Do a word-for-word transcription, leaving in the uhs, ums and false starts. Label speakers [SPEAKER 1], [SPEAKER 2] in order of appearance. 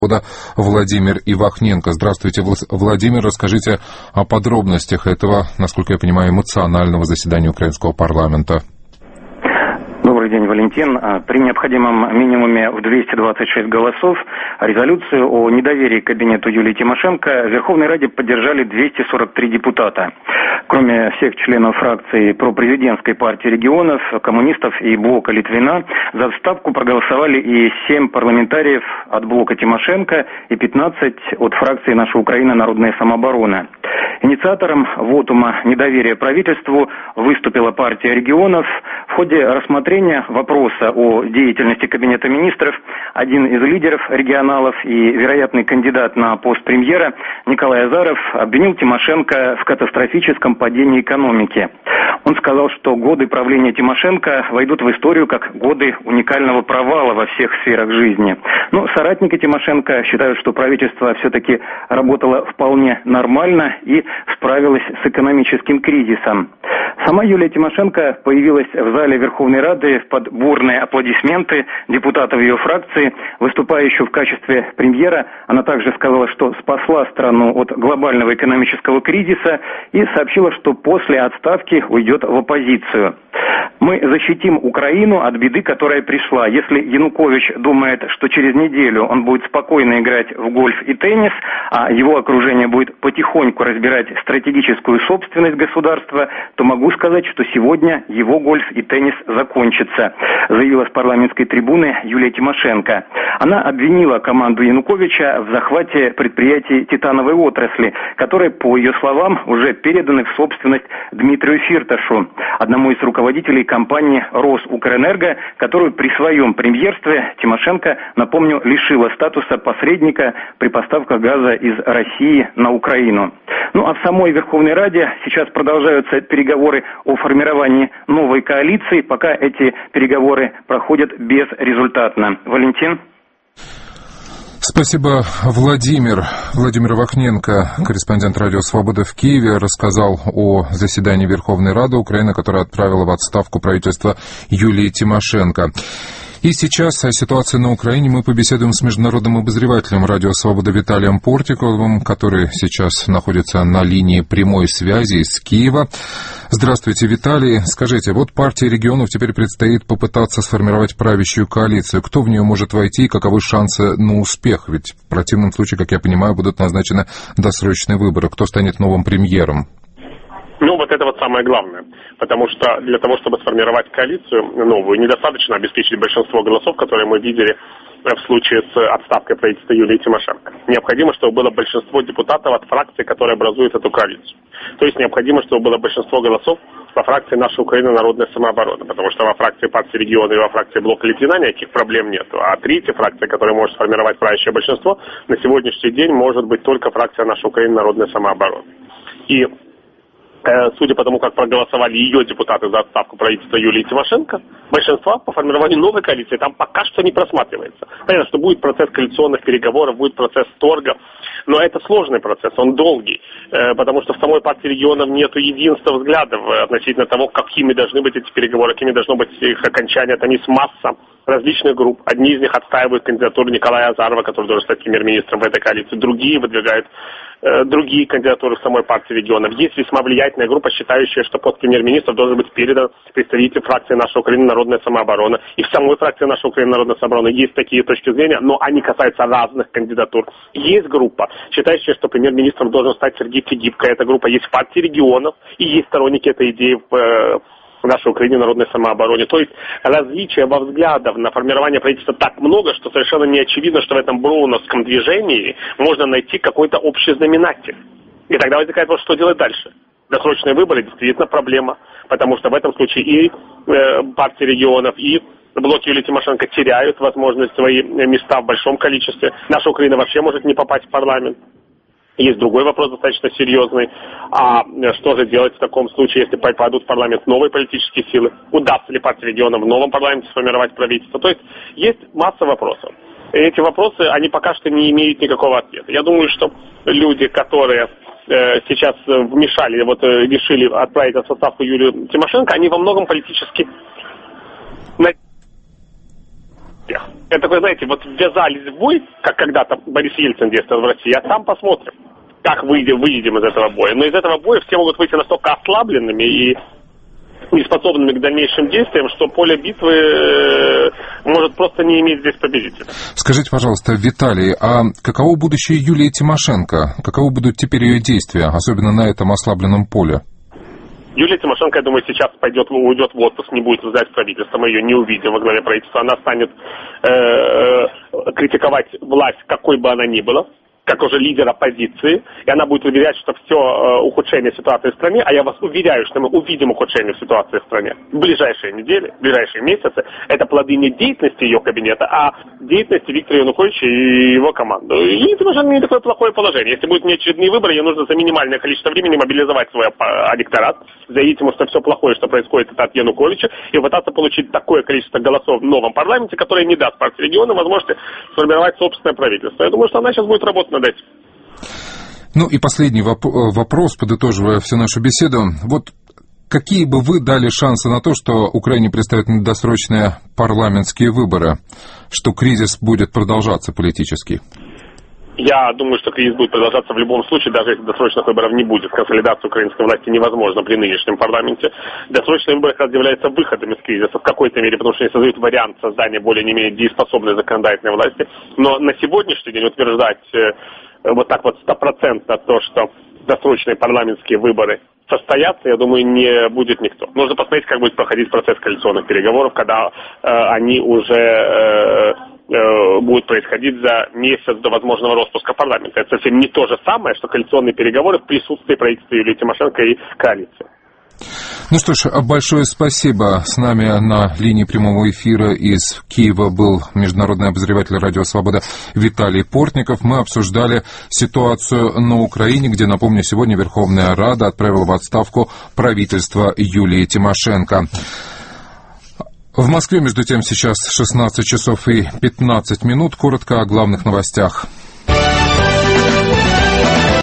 [SPEAKER 1] Владимир Ивахненко. Здравствуйте, Владимир. Расскажите о подробностях этого, насколько я понимаю, эмоционального заседания украинского парламента.
[SPEAKER 2] Добрый день, Валентин. При необходимом минимуме в двести двадцать шесть голосов резолюцию о недоверии кабинету Юлии Тимошенко в Верховной Раде поддержали двести сорок три депутата. Кроме всех членов фракции пропрезидентской партии регионов, коммунистов и блока Литвина, за отставку проголосовали и семь парламентариев от блока Тимошенко и пятнадцать от фракции «Наша Украина. Народная самооборона». Инициатором вотума недоверия правительству выступила партия регионов. В ходе рассмотрения вопроса о деятельности Кабинета министров один из лидеров регионалов и вероятный кандидат на пост премьера Николай Азаров обвинил Тимошенко в катастрофическом падении экономики. Он сказал, что годы правления Тимошенко войдут в историю как годы уникального провала во всех сферах жизни. Но соратники Тимошенко считают, что правительство все-таки работало вполне нормально и справилось с экономическим кризисом. Сама Юлия Тимошенко появилась в зале Верховной Рады под бурные аплодисменты депутатов ее фракции. Выступая еще в качестве премьера, она также сказала, что спасла страну от глобального экономического кризиса и сообщила, что после отставки уйдет в оппозицию. Мы защитим Украину от беды, которая пришла. Если Янукович думает, что через неделю он будет спокойно играть в гольф и теннис, а его окружение будет потихоньку разбирать стратегическую собственность государства, то могу сказать, что сегодня его гольф и теннис закончатся, заявила с парламентской трибуны Юлия Тимошенко. Она обвинила команду Януковича в захвате предприятий титановой отрасли, которые, по ее словам, уже переданы в собственность Дмитрию Фирташу, одному из руководителей компании «Росукрэнерго», которую при своем премьерстве Тимошенко, напомню, лишила статуса посредника при поставках газа из России на Украину. Ну а в самой Верховной Раде сейчас продолжаются переговоры о формировании новой коалиции, пока эти переговоры проходят безрезультатно. Валентин?
[SPEAKER 1] Спасибо, Владимир. Владимир Ивахненко, корреспондент «Радио Свобода» в Киеве, рассказал о заседании Верховной Рады Украины, которая отправила в отставку правительство Юлии Тимошенко. И сейчас о ситуации на Украине мы побеседуем с международным обозревателем «Радио Свобода» Виталием Портиковым, который сейчас находится на линии прямой связи из Киева. Здравствуйте, Виталий. Скажите, вот партии регионов теперь предстоит попытаться сформировать правящую коалицию. Кто в нее может войти и каковы шансы на успех? Ведь в противном случае, как я понимаю, будут назначены досрочные выборы. Кто станет новым премьером?
[SPEAKER 3] Ну, вот это вот самое главное, потому что для того, чтобы сформировать коалицию новую, недостаточно обеспечить большинство голосов, которые мы видели в случае с отставкой правительства Юлии Тимошенко. Необходимо, чтобы было большинство депутатов от фракции, которые образуют эту коалицию. То есть необходимо, чтобы было большинство голосов во фракции «Наша Украина. Народная самооборона», потому что во фракции партии региона и во фракции блока Литвина никаких проблем нет. А третья фракция, которая может сформировать правящее большинство, на сегодняшний день может быть только фракция «Наша Украина. Народная самооборона». И судя по тому, как проголосовали ее депутаты за отставку правительства Юлии Тимошенко, большинства по формированию новой коалиции там пока что не просматривается. Понятно, что будет процесс коалиционных переговоров, будет процесс торга, но это сложный процесс, он долгий, потому что в самой партии регионов нет единства взглядов относительно того, какими должны быть эти переговоры, какими должно быть их окончание. Там есть масса различных групп. Одни из них отстаивают кандидатуру Николая Азарова, который должен стать премьер-министром в этой коалиции, другие выдвигают э, другие кандидатуры в самой партии регионов. Есть весьма влиятельная группа, считающая, что пост премьер-министра должен быть передан представителю фракции «Наша Украина. Народная самооборона». И в самой фракции «Наша Украина. Народная самооборона» есть такие точки зрения, но они касаются разных кандидатур. Есть группа, считающая, что премьер-министром должен стать Сергей Фигипко. Эта группа есть в партии регионов, и есть сторонники этой идеи в э, в нашей Украине народной самообороне. То есть различия во взглядах на формирование правительства так много, что совершенно не очевидно, что в этом броуновском движении можно найти какой-то общий знаменатель. И тогда возникает вопрос, что делать дальше. Досрочные выборы действительно проблема, потому что в этом случае и э, партии регионов, и блок Юлии Тимошенко теряют возможность свои места в большом количестве. Наша Украина вообще может не попасть в парламент. Есть другой вопрос достаточно серьезный. А что же делать в таком случае, если попадут в парламент новые политические силы? Удастся ли партии регионов в новом парламенте сформировать правительство? То есть есть масса вопросов. И эти вопросы, они пока что не имеют никакого ответа. Я думаю, что люди, которые э, сейчас вмешали, вот э, решили отправить в отставку Юлию Тимошенко, они во многом политически... успех. Это такой, знаете, вот ввязались в бой, как когда-то Борис Ельцин действовал в России, а там посмотрим, как выйдем, выйдем из этого боя. Но из этого боя все могут выйти настолько ослабленными и неспособными к дальнейшим действиям, что поле битвы может просто не иметь здесь победителя.
[SPEAKER 1] Скажите, пожалуйста, Виталий, а каково будущее Юлии Тимошенко? Каковы будут теперь ее действия, особенно на этом ослабленном поле?
[SPEAKER 3] Юлия Тимошенко, я думаю, сейчас пойдет, уйдет в отпуск, не будет ждать правительства, мы ее не увидим во главе правительства. Она станет э, критиковать власть, какой бы она ни была, как уже лидер оппозиции, и она будет уверять, что все э, ухудшение ситуации в стране, а я вас уверяю, что мы увидим ухудшение ситуации в стране в ближайшие недели, в ближайшие месяцы. Это плоды не деятельности ее кабинета, а деятельности Виктора Януковича и его команды. И это уже не такое плохое положение. Если будут неочередные выборы, ей нужно за минимальное количество времени мобилизовать свой электорат, заявить ему, что все плохое, что происходит, это от Януковича, и пытаться получить такое количество голосов в новом парламенте, которое не даст партии региона возможности сформировать собственное правительство. Я думаю, что она сейчас будет работать над этим.
[SPEAKER 1] Ну и последний воп- вопрос, подытоживая всю нашу беседу. Вот какие бы вы дали шансы на то, что Украине предстоят недосрочные парламентские выборы, что кризис будет продолжаться политически?
[SPEAKER 3] Я думаю, что кризис будет продолжаться в любом случае, даже если досрочных выборов не будет. Консолидация украинской власти невозможна при нынешнем парламенте. Досрочные выборы как раз являются выходом из кризиса в какой-то мере, потому что они создают вариант создания более не менее дееспособной законодательной власти. Но на сегодняшний день утверждать э, вот так вот стопроцентно то, что досрочные парламентские выборы состоятся, я думаю, не будет никто. Нужно посмотреть, как будет проходить процесс коалиционных переговоров, когда э, они уже э, э, будут происходить за месяц до возможного распуска парламента. Это совсем не то же самое, что коалиционные переговоры в присутствии правительства Юлии Тимошенко и коалиции.
[SPEAKER 1] Ну что ж, большое спасибо. С нами на линии прямого эфира из Киева был международный обозреватель «Радио Свобода» Виталий Портников. Мы обсуждали ситуацию на Украине, где, напомню, сегодня Верховная Рада отправила в отставку правительство Юлии Тимошенко. В Москве, между тем, сейчас шестнадцать часов и пятнадцать минут. Коротко о главных новостях.